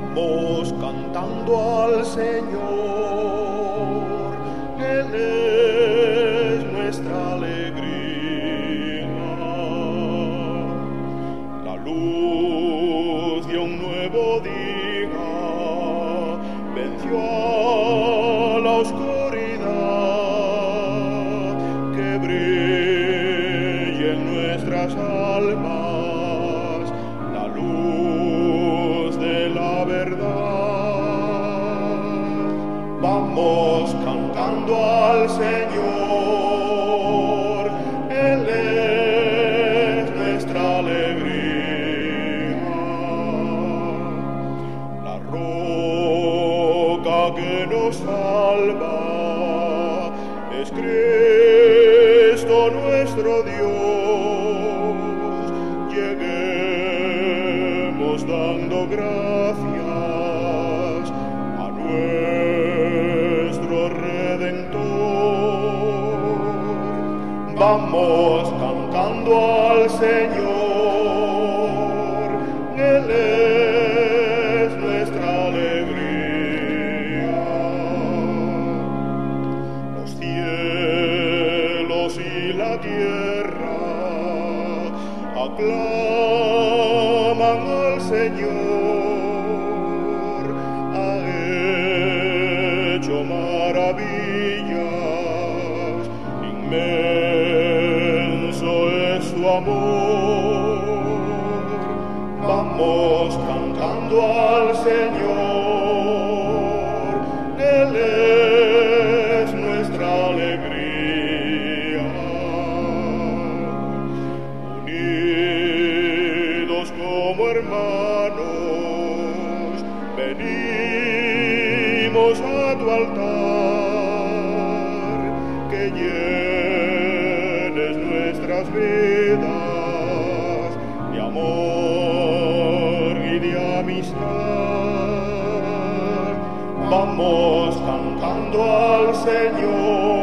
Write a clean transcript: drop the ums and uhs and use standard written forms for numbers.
Vamos cantando al Señor, Él es nuestra alegría. La luz de un nuevo día venció a la oscuridad, que brille en nuestras almas la luz de la verdad. Vamos cantando al Señor, Él es nuestra alegría. La roca que nos salva es Cristo nuestro Dios. Lleguemos dando gracias a nuestro Redentor. Vamos cantando al Señor, Él es nuestra alegría. Los cielos y la tierra aclaman al Señor, ha hecho maravillas, inmenso es su amor. Vamos cantando al Señor, Él es nuestra alegría. Unidos como hermanos, venimos a tu altar, que llenes nuestras vidas de amor y de amistad. Vamos cantando al Señor,